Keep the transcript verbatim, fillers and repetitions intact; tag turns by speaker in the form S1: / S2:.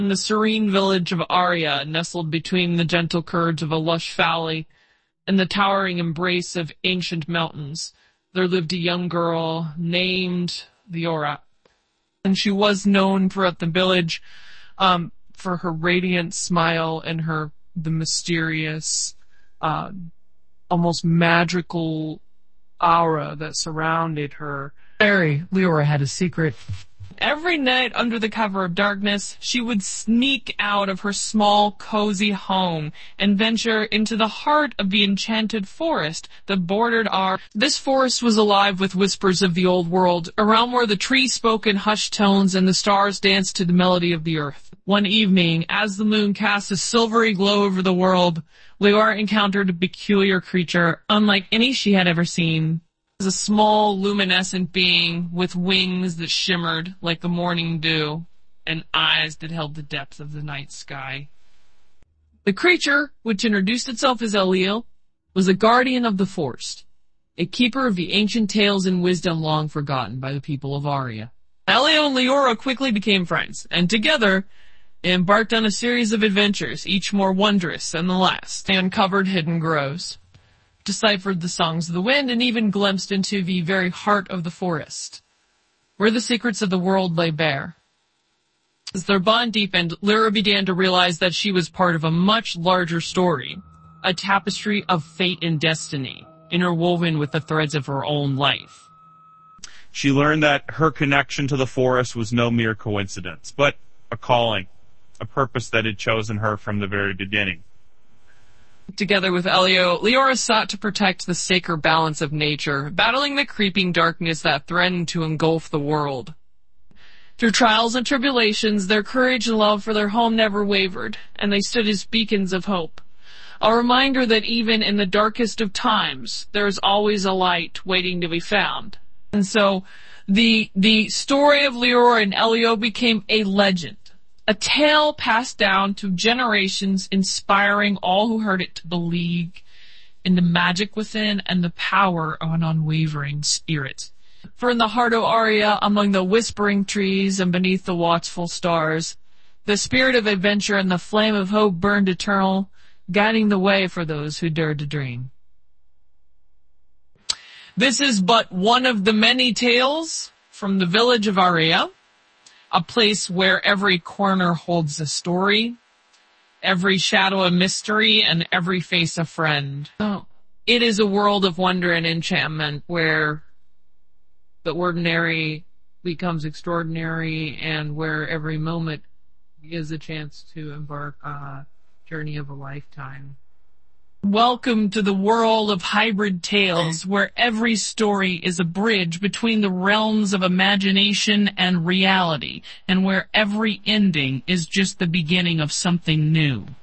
S1: In the serene village of Aria, nestled between the gentle curves of a lush valley and the towering embrace of ancient mountains, there lived a young girl named Leora. And she was known throughout the village um, for her radiant smile and her the mysterious, uh, almost magical aura that surrounded her.
S2: Mary, Leora had a secret.
S1: Every night, under the cover of darkness, she would sneak out of her small, cozy home and venture into the heart of the enchanted forest that bordered our... This forest was alive with whispers of the old world, a realm where the trees spoke in hushed tones and the stars danced to the melody of the earth. One evening, as the moon cast a silvery glow over the world, Leora encountered a peculiar creature, unlike any she had ever seen. It was a small, luminescent being with wings that shimmered like the morning dew and eyes that held the depth of the night sky. The creature, which introduced itself as Elio, was a guardian of the forest, a keeper of the ancient tales and wisdom long forgotten by the people of Aria. Elio and Leora quickly became friends, and together embarked on a series of adventures, each more wondrous than the last. They uncovered hidden groves, deciphered the songs of the wind, and even glimpsed into the very heart of the forest, where the secrets of the world lay bare. As their bond deepened, Leora began to realize that she was part of a much larger story, a tapestry of fate and destiny, interwoven with the threads of her own life.
S3: She learned that her connection to the forest was no mere coincidence, but a calling, a purpose that had chosen her from the very beginning.
S1: Together with Elio, Leora sought to protect the sacred balance of nature, battling the creeping darkness that threatened to engulf the world. Through trials and tribulations, their courage and love for their home never wavered, and they stood as beacons of hope. A reminder that even in the darkest of times, there is always a light waiting to be found. And so, the, the story of Leora and Elio became a legend. A tale passed down to generations, inspiring all who heard it to believe in the magic within and the power of an unwavering spirit. For in the heart of Aria, among the whispering trees and beneath the watchful stars, the spirit of adventure and the flame of hope burned eternal, guiding the way for those who dared to dream. This is but one of the many tales from the village of Aria, a place where every corner holds a story, every shadow a mystery, and every face a friend. Oh. It is a world of wonder and enchantment where the ordinary becomes extraordinary and where every moment is a chance to embark on a journey of a lifetime. Welcome to the world of hybrid tales, where every story is a bridge between the realms of imagination and reality, and where every ending is just the beginning of something new.